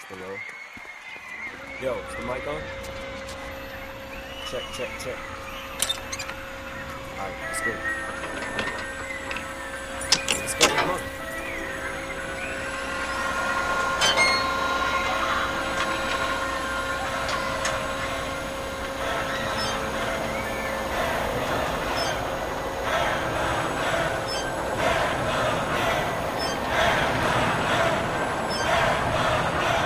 Hello. Yo, is the mic on? Check, check, check. Alright, let's go. Let's go, come on.